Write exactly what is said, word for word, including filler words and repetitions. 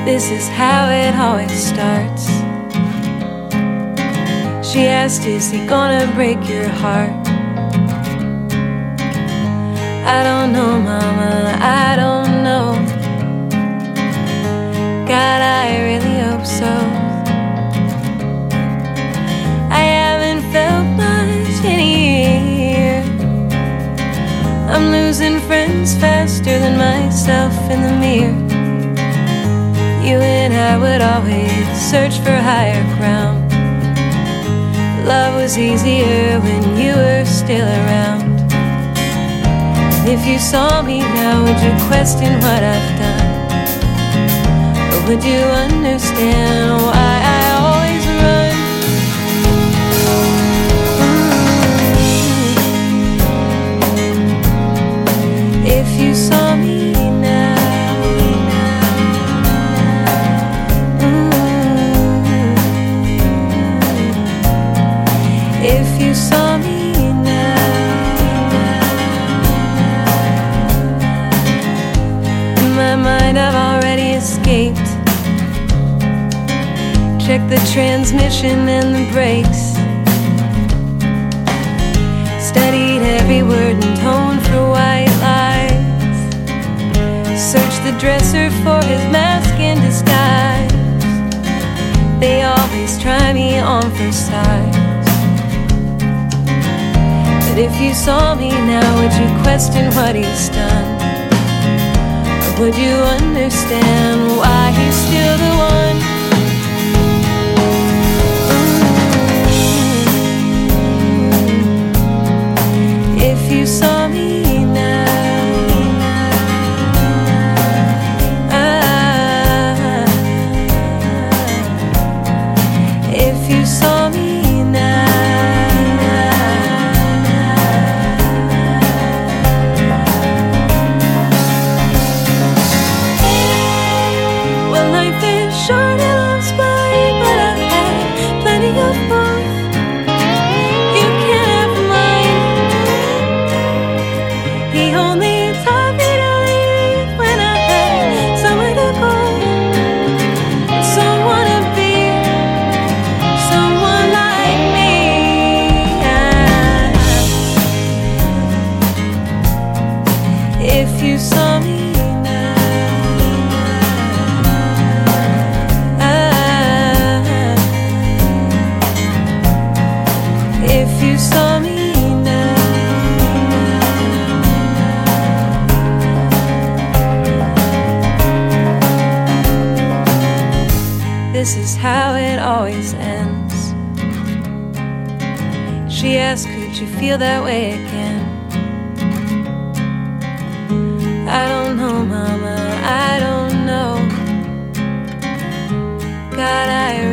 This is how it always starts. She asked, is he gonna break your heart? I don't know, mama, I don't know. God, I really hope so. I haven't felt much in a year. I'm losing friends faster than myself in the mirror. You and I would always search for higher ground. Love was easier when you were still around. If you saw me now, would you question what I've done? Or would you understand why I always run? Mm-hmm. If you saw me now, mm-hmm. If you saw me I've already escaped. Check the transmission and the brakes. Studied every word and tone for white lies. Searched the dresser for his mask in disguise. They always try me on for size. But if you saw me now, would you question what he's done? Would you understand why he's still the one? Mm-hmm. If you saw me now, ah, if you saw me now. Life is short and love's blind, but I've had plenty of both. You can't have mine. He only taught me to leave when I had somewhere to go. Someone to be, someone like me. If you saw me If you saw me now, this is how it always ends. She asked, could you feel that way again? I don't know, mama, I don't know. God, I